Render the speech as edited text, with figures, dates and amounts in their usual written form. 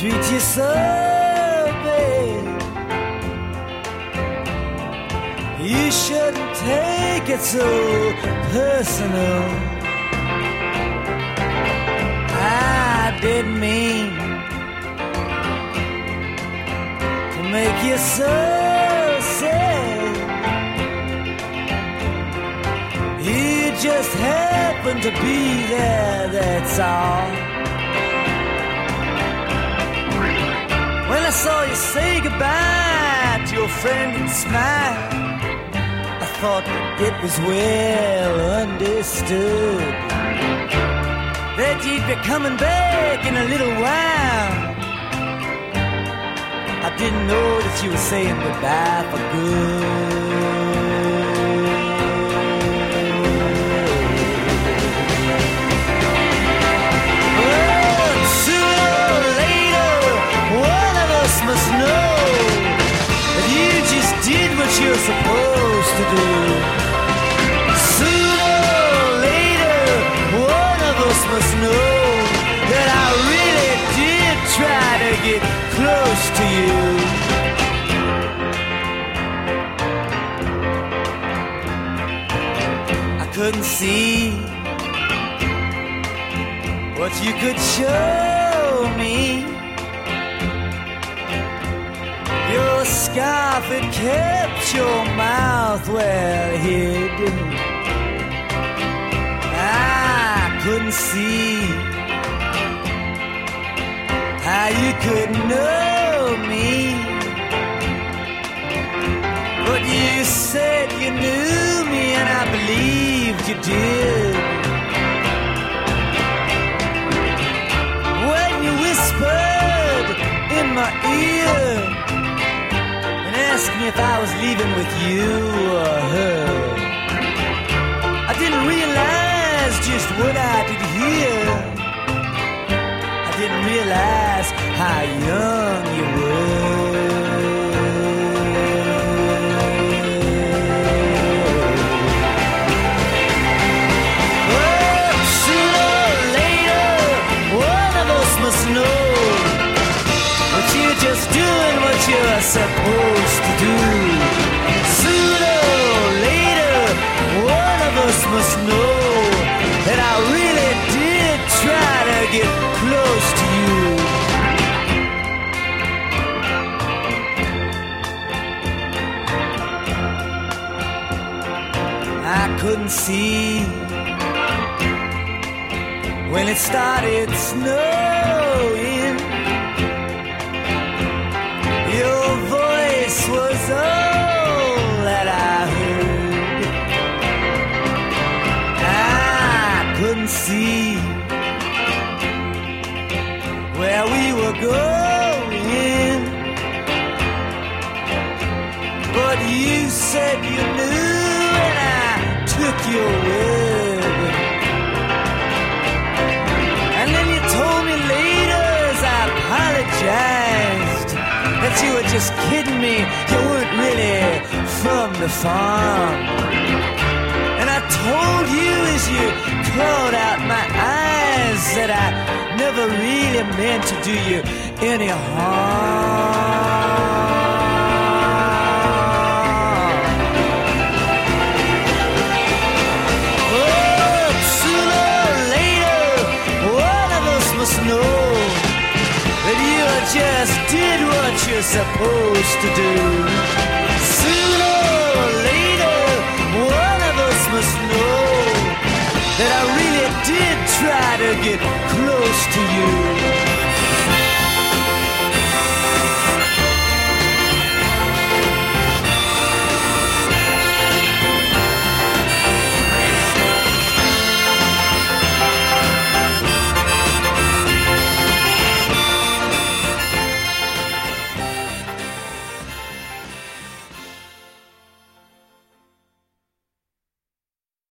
treat you so bad. You shouldn't take it so personal. I didn't mean to make you so sad. You just happen to be there, that's all. When I saw you say goodbye to your friend and smile, I thought it was well understood that you'd be coming back in a little while. I didn't know that you were saying goodbye for good. Must know that you just did what you're supposed to do. Sooner or later, one of us must know that I really did try to get close to you. I couldn't see what you could show me. Your scarf had kept your mouth well hid. I couldn't see how you could know me, but you said you knew me, and I believed you did. When you whispered in my ear, asked me if I was leaving with you or her, I didn't realize just what I did hear. I didn't realize how young you were. Oh, sooner or later, one of us must know that you're just doing what you're supposed to do. Sooner or later, one of us must know that I really did try to get close to you. I couldn't see when it started snowing. Your voice was all that I heard. I couldn't see where we were going, but you said you knew, and I took your word. And then you told me later, as I apologized, that you were just kidding me, you weren't really from the farm. And I told you as you clawed out my eyes that I never really meant to do you any harm. Oh, sooner or later, one of us must know that you just did what you're supposed to do. Sooner or later, one of us must know that I really did try to get close to you.